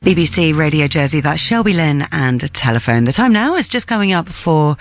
BBC Radio Jersey, that's Shelby Lynn and Telephone. The time now is just coming up for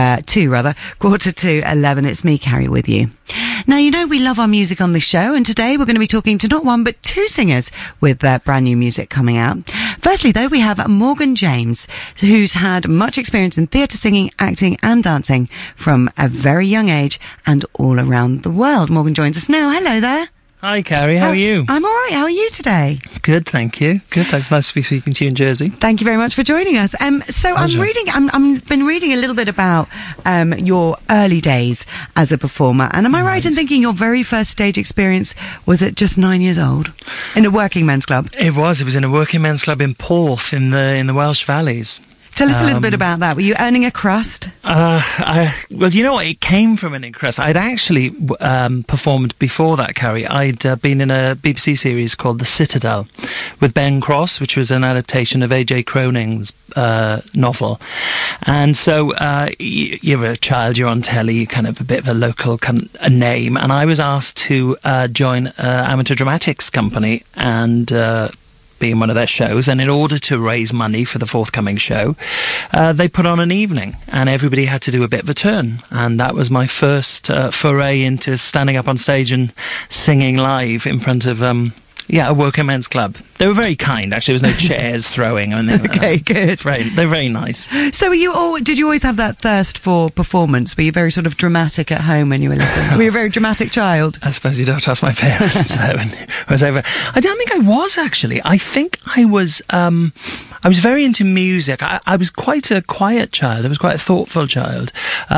11:15. It's me, Carrie, with you. Now, you know we love our music on this show, and today we're going to be talking to not one but two singers with brand new music coming out. Firstly, though, we have Morgan James, who's had much experience in theatre singing, acting and dancing from a very young age and all around the world. Morgan joins us now. Hello there. Hi, Carrie. How are you? I'm all right. How are you today? Good, thank you. Good. Thanks. Nice to be speaking to you in Jersey. Thank you very much for joining us. So Pleasure. I've been reading a little bit about your early days as a performer, and am I right in thinking your very first stage experience was at just 9 years old in a working men's club? It was in a working men's club in Porth in the Welsh Valleys. Tell us a little bit about that. Were you earning a crust? Well, you know what? It came from an crust. I'd actually performed before that, Carrie. I'd been in a BBC series called The Citadel with Ben Cross, which was an adaptation of A.J. Croning's novel. And so you're a child, you're on telly, you're kind of a bit of a local a name. And I was asked to join Amateur Dramatics Company and be in one of their shows, and in order to raise money for the forthcoming show, they put on an evening, and everybody had to do a bit of a turn, and that was my first foray into standing up on stage and singing live in front of a working men's club. They were very kind, actually. There was no chairs throwing or anything like Okay, that. good. They're very nice. So did you always have that thirst for performance? Were you very sort of dramatic at home when you were little? Were you a very dramatic child? I suppose you'd have to ask my parents when I was over. I don't think I was, actually. I think I was very into music. I was quite a quiet child. I was quite a thoughtful child.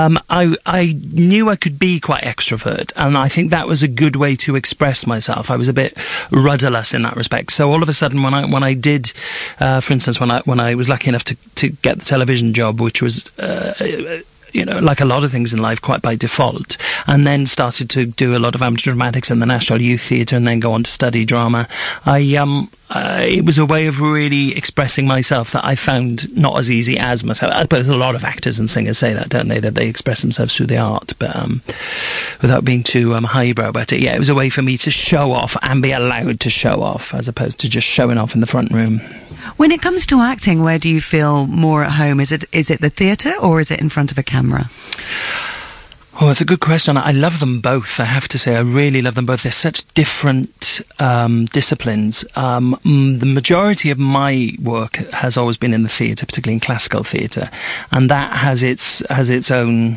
I knew I could be quite extrovert, and I think that was a good way to express myself. I was a bit rudderless in that respect. So all of a sudden, when I did, for instance, when I was lucky enough to get the television job, which was like a lot of things in life, quite by default, and then started to do a lot of amateur dramatics in the National Youth Theatre, and then go on to study drama. It was a way of really expressing myself that I found not as easy as myself. I suppose a lot of actors and singers say that, don't they? That they express themselves through the art, but without being too highbrow about it. Yeah, it was a way for me to show off and be allowed to show off, as opposed to just showing off in the front room. When it comes to acting, where do you feel more at home? Is it the theatre or is it in front of a camera? Oh, it's a good question. I love them both, I have to say. I really love them both. They're such different disciplines. The majority of my work has always been in the theatre, particularly in classical theatre, and that has its own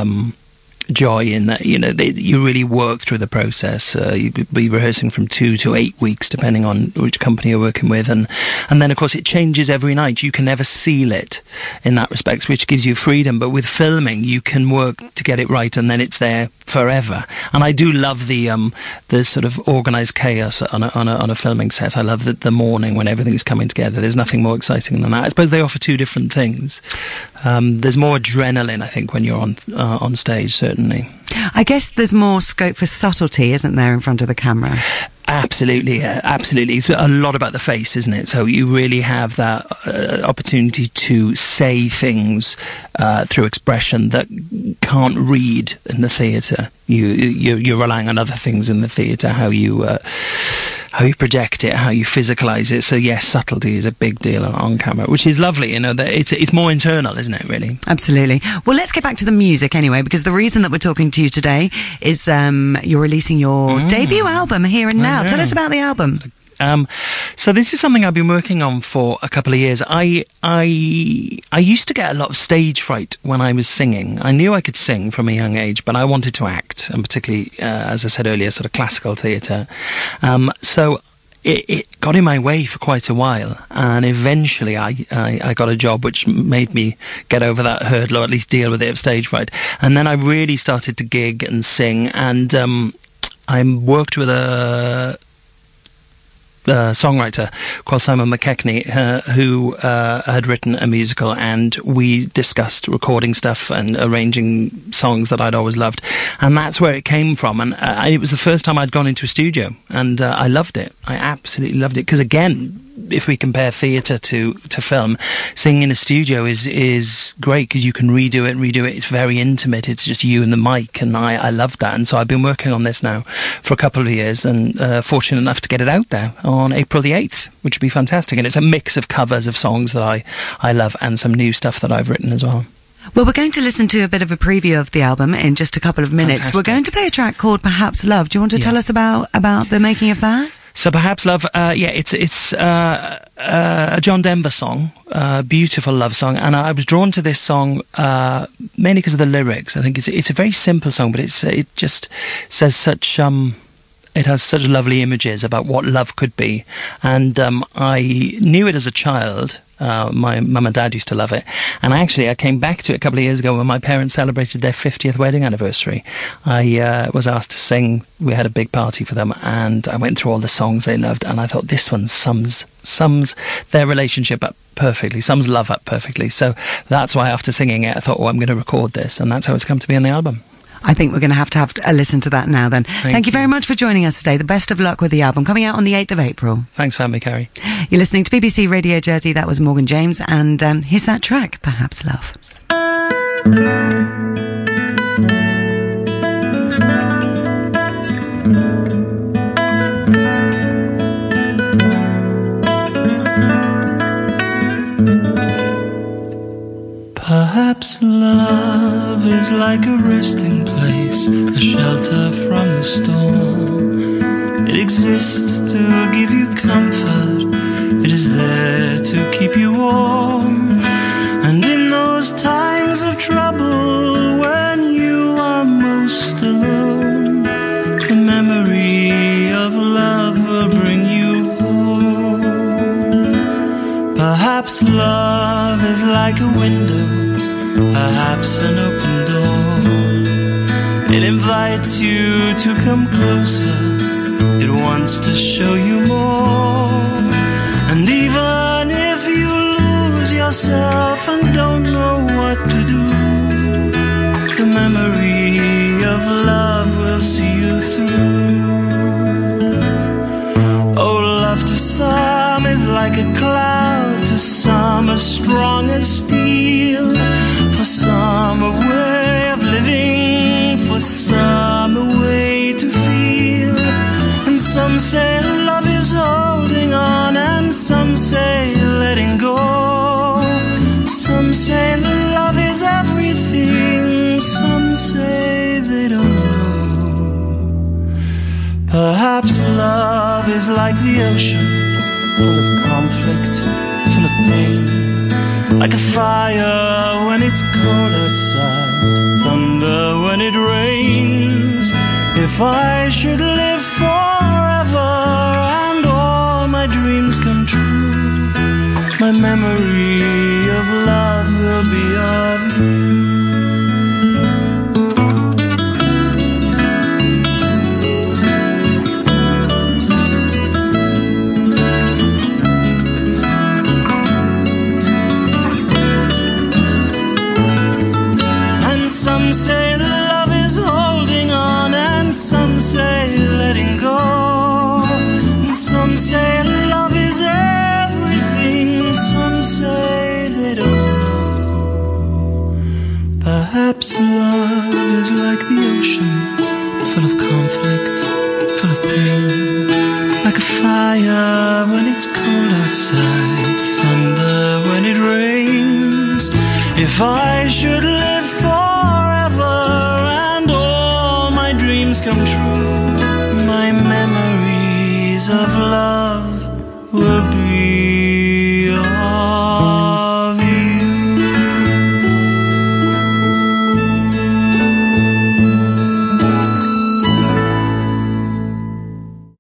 joy in that, you really work through the process. You could be rehearsing from 2 to 8 weeks, depending on which company you're working with, and then of course it changes every night. You can never seal it in that respect, which gives you freedom. But with filming, you can work to get it right, and then it's there forever. And I do love the sort of organised chaos on a filming set. I love the morning when everything's coming together. There's nothing more exciting than that. I suppose they offer two different things. There's more adrenaline, I think, when you're on stage, certainly. I guess there's more scope for subtlety, isn't there, in front of the camera? Absolutely, absolutely. It's a lot about the face, isn't it? So you really have that opportunity to say things through expression that can't read in the theatre. You're relying on other things in the theatre, how you project it, how you physicalise it. So yes, subtlety is a big deal on camera, which is lovely. That it's more internal, isn't it? Really. Absolutely. Well, let's get back to the music anyway, because the reason that we're talking to you today is you're releasing your debut album Here and Now. Tell us about the album. So this is something I've been working on for a couple of years. I used to get a lot of stage fright when I was singing. I knew I could sing from a young age, but I wanted to act, and particularly, as I said earlier, sort of classical theatre. So it got in my way for quite a while, and eventually I got a job which made me get over that hurdle, or at least deal with it of stage fright. And then I really started to gig and sing, and I worked with a songwriter called Simon McKechnie, who had written a musical, and we discussed recording stuff and arranging songs that I'd always loved, and that's where it came from. And it was the first time I'd gone into a studio, and I loved it. I absolutely loved it, because again, if we compare theatre to film, singing in a studio is great because you can redo it. It's very intimate. It's just you and the mic, and I love that. And so I've been working on this now for a couple of years, and fortunate enough to get it out there on April the 8th, which would be fantastic. And it's a mix of covers of songs that I love and some new stuff that I've written as well. Well, we're going to listen to a bit of a preview of the album in just a couple of minutes. Fantastic. We're going to play a track called Perhaps Love. Do you want to tell us about the making of that? So Perhaps Love, it's a John Denver song, beautiful love song, and I was drawn to this song mainly because of the lyrics. I think it's a very simple song, but it just says such it has such lovely images about what love could be, and I knew it as a child. My mum and dad used to love it, and I came back to it a couple of years ago when my parents celebrated their 50th wedding anniversary. I was asked to sing. We had a big party for them, and I went through all the songs they loved, and I thought this one sums their relationship up perfectly, sums love up perfectly. So that's why after singing it, I thought, I'm going to record this, and that's how it's come to be on the album. I think we're going to have a listen to that now then. Thank you very much for joining us today. The best of luck with the album coming out on the 8th of April. Thanks for having me, Carrie. You're listening to BBC Radio Jersey. That was Morgan James, and here's that track, Perhaps Love. Perhaps love is like a resting place, a shelter from the storm. It exists to give you comfort, it is there to keep you warm. And in those times of trouble, when you are most alone, the memory of love will bring you home. Perhaps love is like a window, perhaps an open door. It invites you to come closer, it wants to show you more. And even if you lose yourself and don't know what to do, the memory of love will see you through. Oh, love to some is like a cloud, to some as strong as steel. For some a way of living, for some a way to feel. And some say love is holding on, and some say letting go. Some say love is everything, some say they don't know. Perhaps love is like the ocean, full of conflict, full of pain. Like a fire when it's cold outside, thunder when it rains. If I should live forever and all my dreams come true, my memory of love will be of you. Some say love is holding on, and some say letting go. And some say love is everything, some say they don't know. Perhaps love is like the ocean, full of conflict, full of pain. Like a fire when it's cold outside, thunder when it rains. If I should